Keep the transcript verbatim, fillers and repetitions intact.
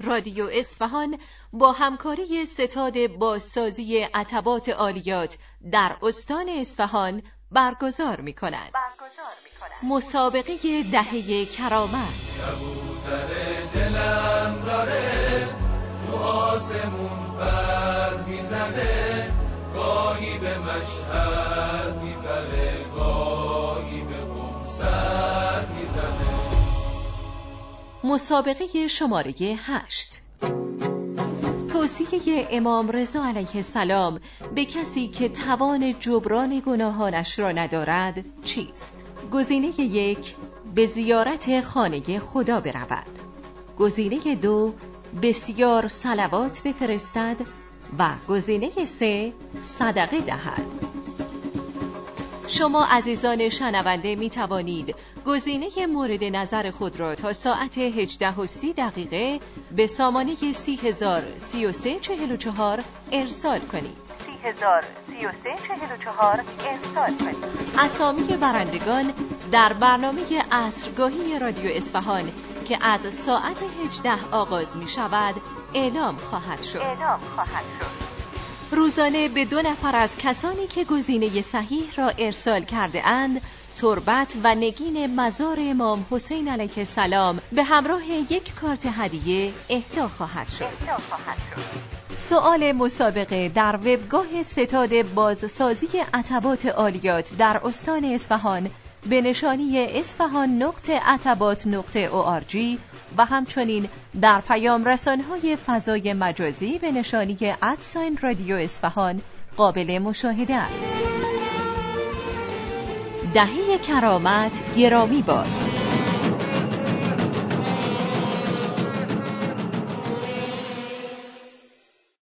رادیو اصفهان با همکاری ستاد بازسازی عتبات عالیات در استان اصفهان برگزار می‌کند. مسابقه دهه کرامت. کبوتر دلم داره تو آسمون پر میزنه، گاهی به مشهد میپره، گاهی به قم سر میزنه. مسابقه شماره هشت. توصیه امام رضا علیه السلام به کسی که توان جبران گناهانش را ندارد چیست؟ گزینه یک، به زیارت خانه خدا برود. گزینه دو، بسیار صلوات بفرستد. و گزینه سه، صدقه دهد. شما عزیزان شنونده می توانید گزینه مورد نظر خود را تا ساعت هجده و سی دقیقه به سامانه سی هزار سی و سه چهل و چهار ارسال کنید. سی هزار سی و سه چهل و چهار ارسال کنید. اسامی برندگان در برنامه عصرگاهی رادیو اصفهان که از ساعت هجده آغاز می شود اعلام خواهد شد. اعلام خواهد شد. روزانه به دو نفر از کسانی که گزینه صحیح را ارسال کرده اند تربت و نگین مزار امام حسین علیه السلام به همراه یک کارت هدیه اهدا خواهد شد. اهدا خواهد شد. سؤال مسابقه در وبگاه ستاد بازسازی عتبات عالیات در استان اصفهان به نشانی اصفهان نقطه عتبات نقطه او آر جی و همچنین در پیام رسانه‌های فضای مجازی به نشانی ادساین رادیو اصفهان قابل مشاهده است. دهه کرامت گرامی باد.